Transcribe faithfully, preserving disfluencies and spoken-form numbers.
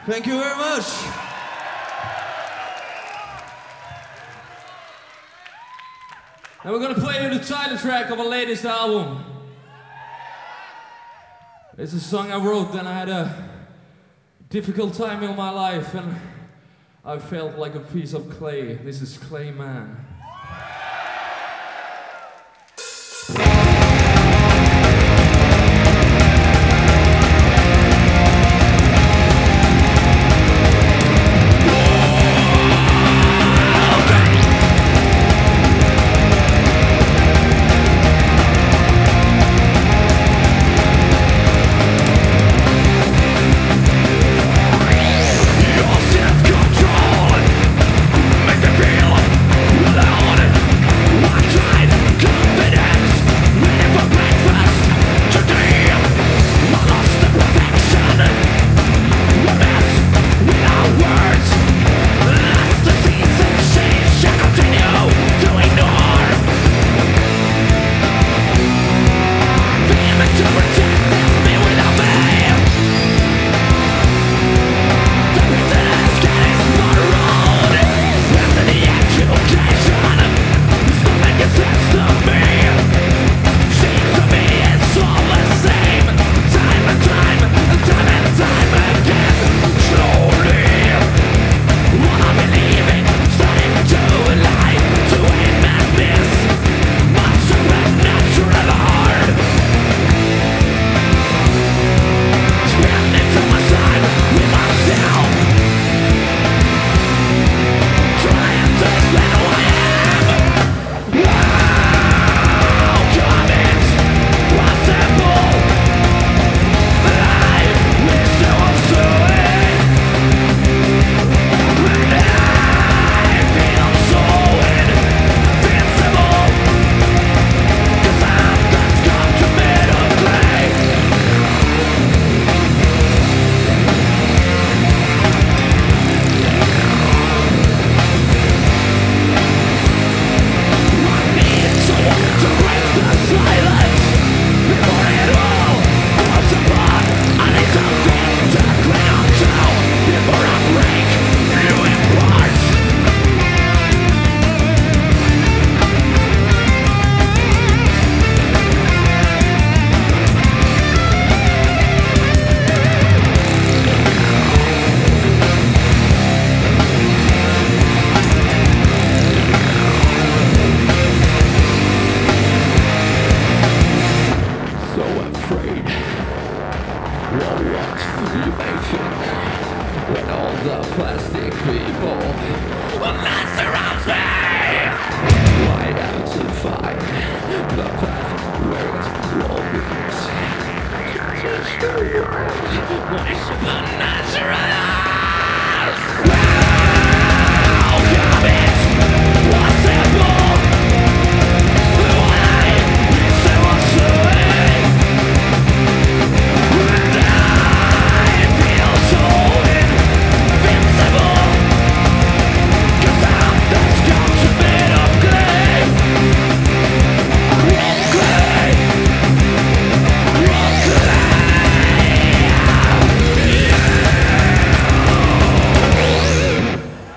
Thank you very much. And we're gonna play you the title track of our latest album. It's a song I wrote when I had a difficult time in my life and I felt like a piece of clay. This is Clay Man. When all the plastic people that surrounds me, why am to find the path where it all begins? Just a story of supernatural.